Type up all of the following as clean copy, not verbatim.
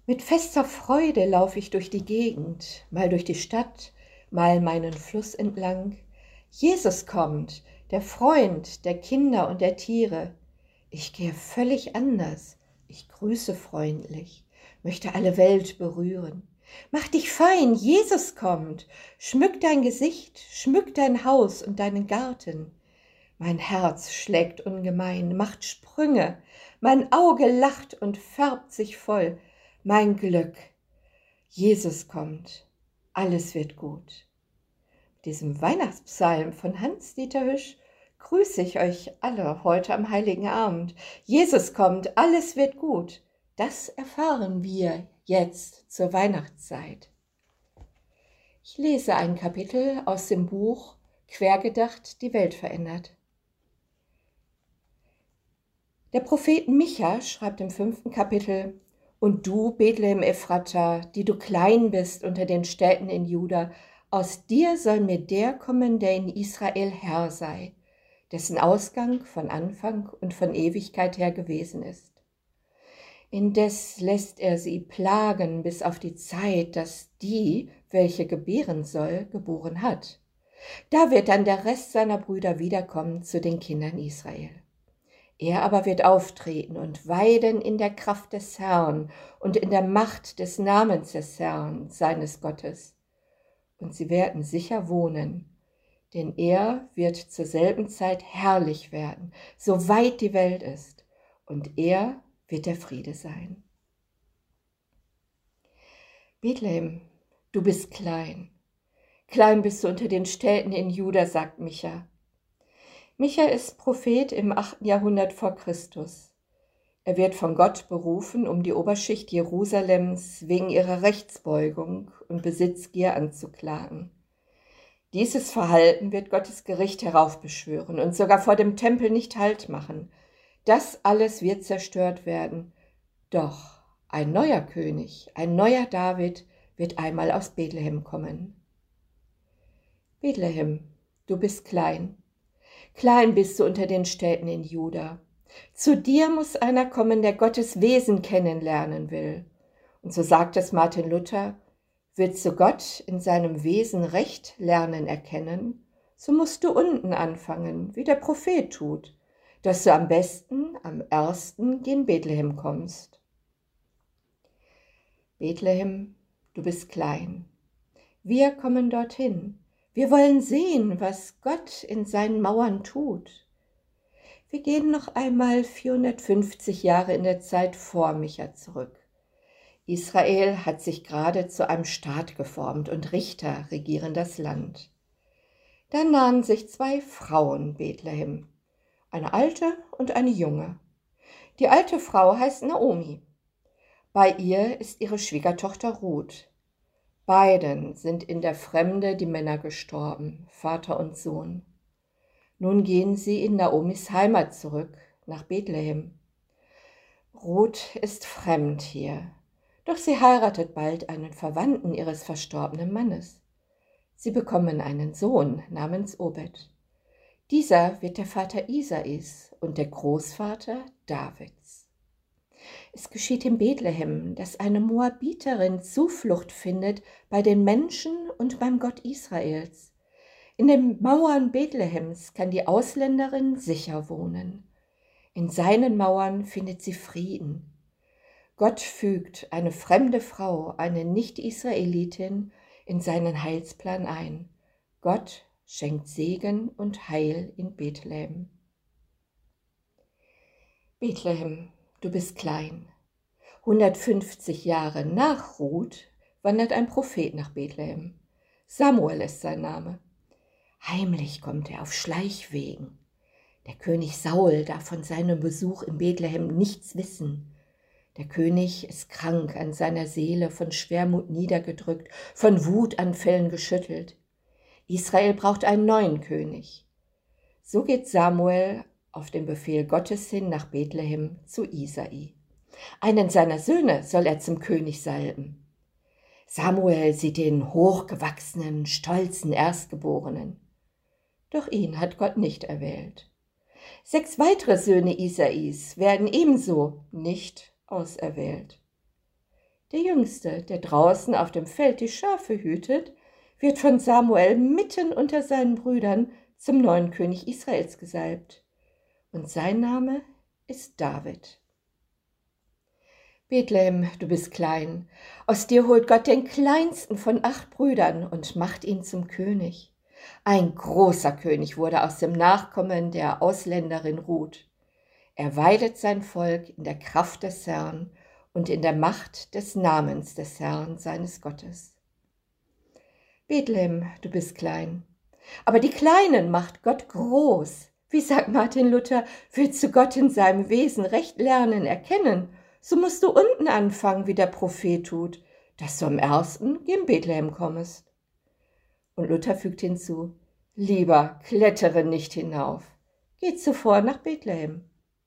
Mit fester Freude lauf ich durch die Gegend, mal durch die Stadt, mal meinen Fluss entlang. Jesus kommt, der Freund der Kinder und der Tiere. Ich gehe völlig anders, ich grüße freundlich, möchte alle Welt berühren. Mach dich fein, Jesus kommt, schmück dein Gesicht, schmück dein Haus und deinen Garten. Mein Herz schlägt ungemein, macht Sprünge, mein Auge lacht und färbt sich voll. Mein Glück, Jesus kommt, alles wird gut. Mit diesem Weihnachtspsalm von Hans-Dieter Hüsch grüße ich euch alle heute am Heiligen Abend. Jesus kommt, alles wird gut. Das erfahren wir jetzt zur Weihnachtszeit. Ich lese ein Kapitel aus dem Buch Quergedacht, die Welt verändert. Der Prophet Micha schreibt im 5. Kapitel: Und du, Bethlehem Ephrata, die du klein bist unter den Städten in Juda, aus dir soll mir der kommen, der in Israel Herr sei, dessen Ausgang von Anfang und von Ewigkeit her gewesen ist. Indes lässt er sie plagen bis auf die Zeit, dass die, welche gebären soll, geboren hat. Da wird dann der Rest seiner Brüder wiederkommen zu den Kindern Israel. Er aber wird auftreten und weiden in der Kraft des Herrn und in der Macht des Namens des Herrn, seines Gottes. Und sie werden sicher wohnen, denn er wird zur selben Zeit herrlich werden, so weit die Welt ist, und er wird der Friede sein. Bethlehem, du bist klein. Klein bist du unter den Städten in Juda, sagt Micha. Micha ist Prophet im 8. Jahrhundert vor Christus. Er wird von Gott berufen, um die Oberschicht Jerusalems wegen ihrer Rechtsbeugung und Besitzgier anzuklagen. Dieses Verhalten wird Gottes Gericht heraufbeschwören und sogar vor dem Tempel nicht Halt machen. Das alles wird zerstört werden. Doch ein neuer König, ein neuer David wird einmal aus Bethlehem kommen. Bethlehem, du bist klein. Klein bist du unter den Städten in Juda. Zu dir muss einer kommen, der Gottes Wesen kennenlernen will. Und so sagt es Martin Luther: Willst du Gott in seinem Wesen recht lernen erkennen, so musst du unten anfangen, wie der Prophet tut, dass du am besten, am ersten gen Bethlehem kommst. Bethlehem, du bist klein. Wir kommen dorthin. Wir wollen sehen, was Gott in seinen Mauern tut. Wir gehen noch einmal 450 Jahre in der Zeit vor Micha zurück. Israel hat sich gerade zu einem Staat geformt und Richter regieren das Land. Da nahen sich 2 Frauen Bethlehem, eine alte und eine junge. Die alte Frau heißt Naomi. Bei ihr ist ihre Schwiegertochter Ruth. Beiden sind in der Fremde die Männer gestorben, Vater und Sohn. Nun gehen sie in Naomis Heimat zurück, nach Bethlehem. Ruth ist fremd hier, doch sie heiratet bald einen Verwandten ihres verstorbenen Mannes. Sie bekommen einen Sohn namens Obed. Dieser wird der Vater Isais und der Großvater Davids. Es geschieht in Bethlehem, dass eine Moabiterin Zuflucht findet bei den Menschen und beim Gott Israels. In den Mauern Bethlehems kann die Ausländerin sicher wohnen. In seinen Mauern findet sie Frieden. Gott fügt eine fremde Frau, eine Nicht-Israelitin, in seinen Heilsplan ein. Gott schenkt Segen und Heil in Bethlehem. Bethlehem, du bist klein. 150 Jahre nach Ruth wandert ein Prophet nach Bethlehem. Samuel ist sein Name. Heimlich kommt er auf Schleichwegen. Der König Saul darf von seinem Besuch in Bethlehem nichts wissen. Der König ist krank an seiner Seele, von Schwermut niedergedrückt, von Wutanfällen geschüttelt. Israel braucht einen neuen König. So geht Samuel auf den Befehl Gottes hin nach Bethlehem zu Isai. Einen seiner Söhne soll er zum König salben. Samuel sieht den hochgewachsenen, stolzen Erstgeborenen. Doch ihn hat Gott nicht erwählt. 6 weitere Söhne Isais werden ebenso nicht auserwählt. Der Jüngste, der draußen auf dem Feld die Schafe hütet, wird von Samuel mitten unter seinen Brüdern zum neuen König Israels gesalbt. Und sein Name ist David. Bethlehem, du bist klein. Aus dir holt Gott den kleinsten von 8 Brüdern und macht ihn zum König. Ein großer König wurde aus dem Nachkommen der Ausländerin Ruth. Er weidet sein Volk in der Kraft des Herrn und in der Macht des Namens des Herrn, seines Gottes. Bethlehem, du bist klein. Aber die Kleinen macht Gott groß. Wie sagt Martin Luther, willst du Gott in seinem Wesen recht lernen, erkennen, so musst du unten anfangen, wie der Prophet tut, dass du am ersten gen Bethlehem kommest. Und Luther fügt hinzu, lieber klettere nicht hinauf, geh zuvor nach Bethlehem.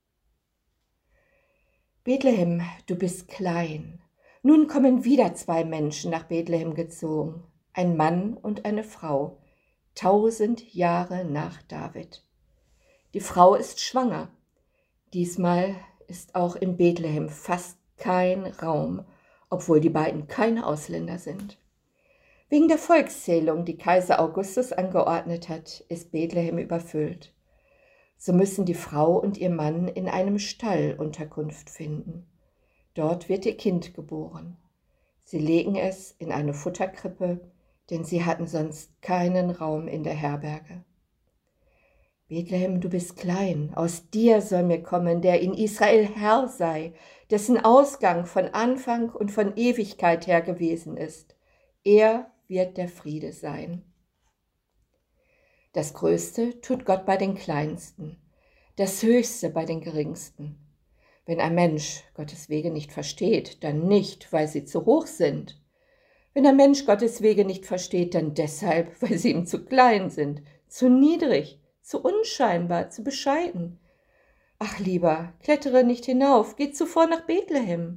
Bethlehem, du bist klein. Nun kommen wieder 2 Menschen nach Bethlehem gezogen, ein Mann und eine Frau, 1000 Jahre nach David. Die Frau ist schwanger. Diesmal ist auch in Bethlehem fast kein Raum, obwohl die beiden keine Ausländer sind. Wegen der Volkszählung, die Kaiser Augustus angeordnet hat, ist Bethlehem überfüllt. So müssen die Frau und ihr Mann in einem Stall Unterkunft finden. Dort wird ihr Kind geboren. Sie legen es in eine Futterkrippe, denn sie hatten sonst keinen Raum in der Herberge. Bethlehem, du bist klein, aus dir soll mir kommen, der in Israel Herr sei, dessen Ausgang von Anfang und von Ewigkeit her gewesen ist. Er wird der Friede sein. Das Größte tut Gott bei den Kleinsten, das Höchste bei den Geringsten. Wenn ein Mensch Gottes Wege nicht versteht, dann nicht, weil sie zu hoch sind. Wenn ein Mensch Gottes Wege nicht versteht, dann deshalb, weil sie ihm zu klein sind, zu niedrig, zu unscheinbar, zu bescheiden. Ach lieber, klettere nicht hinauf, geh zuvor nach Bethlehem.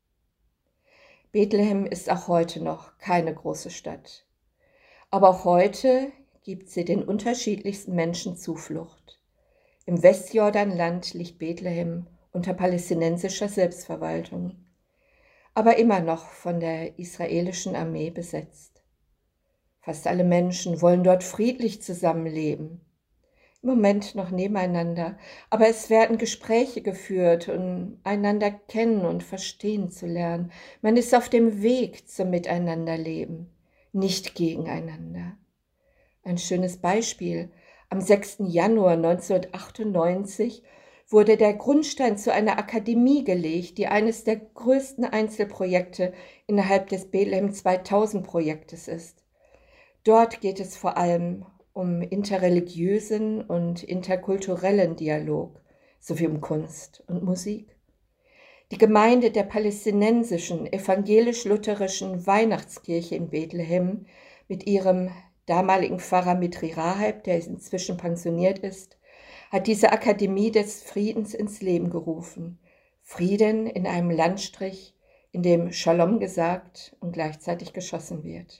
Bethlehem ist auch heute noch keine große Stadt. Aber auch heute gibt sie den unterschiedlichsten Menschen Zuflucht. Im Westjordanland liegt Bethlehem unter palästinensischer Selbstverwaltung, aber immer noch von der israelischen Armee besetzt. Fast alle Menschen wollen dort friedlich zusammenleben. Im Moment noch nebeneinander, aber es werden Gespräche geführt, um einander kennen und verstehen zu lernen. Man ist auf dem Weg zum Miteinanderleben, nicht gegeneinander. Ein schönes Beispiel: Am 6. Januar 1998 wurde der Grundstein zu einer Akademie gelegt, die eines der größten Einzelprojekte innerhalb des Bethlehem 2000 Projektes ist. Dort geht es vor allem um interreligiösen und interkulturellen Dialog sowie um Kunst und Musik. Die Gemeinde der palästinensischen evangelisch-lutherischen Weihnachtskirche in Bethlehem mit ihrem damaligen Pfarrer Mitri Raheb, der inzwischen pensioniert ist, hat diese Akademie des Friedens ins Leben gerufen. Frieden in einem Landstrich, in dem Shalom gesagt und gleichzeitig geschossen wird.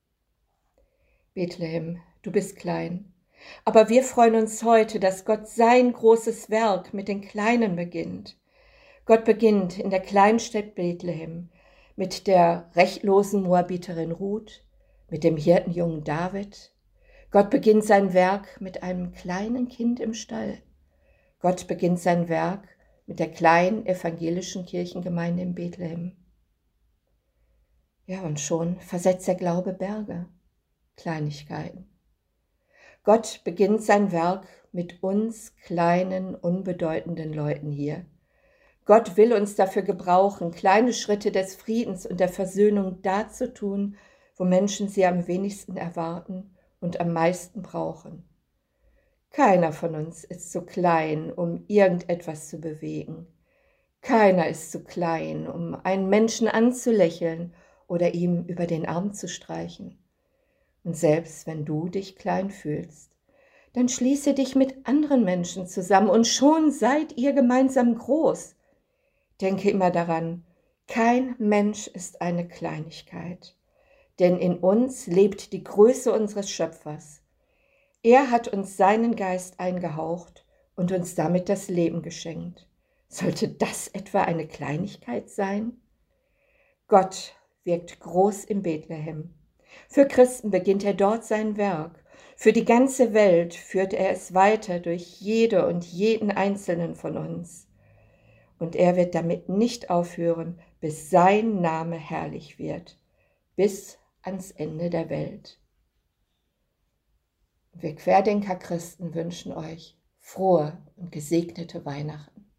Bethlehem, du bist klein, aber wir freuen uns heute, dass Gott sein großes Werk mit den Kleinen beginnt. Gott beginnt in der Kleinstadt Bethlehem mit der rechtlosen Moabiterin Ruth, mit dem Hirtenjungen David. Gott beginnt sein Werk mit einem kleinen Kind im Stall. Gott beginnt sein Werk mit der kleinen evangelischen Kirchengemeinde in Bethlehem. Ja, und schon versetzt der Glaube Berge. Kleinigkeiten. Gott beginnt sein Werk mit uns kleinen, unbedeutenden Leuten hier. Gott will uns dafür gebrauchen, kleine Schritte des Friedens und der Versöhnung da zu tun, wo Menschen sie am wenigsten erwarten und am meisten brauchen. Keiner von uns ist zu klein, um irgendetwas zu bewegen. Keiner ist zu klein, um einen Menschen anzulächeln oder ihm über den Arm zu streichen. Und selbst wenn du dich klein fühlst, dann schließe dich mit anderen Menschen zusammen und schon seid ihr gemeinsam groß. Denke immer daran, kein Mensch ist eine Kleinigkeit, denn in uns lebt die Größe unseres Schöpfers. Er hat uns seinen Geist eingehaucht und uns damit das Leben geschenkt. Sollte das etwa eine Kleinigkeit sein? Gott wirkt groß in Bethlehem. Für Christen beginnt er dort sein Werk. Für die ganze Welt führt er es weiter durch jede und jeden Einzelnen von uns. Und er wird damit nicht aufhören, bis sein Name herrlich wird, bis ans Ende der Welt. Wir Querdenker Christen wünschen euch frohe und gesegnete Weihnachten.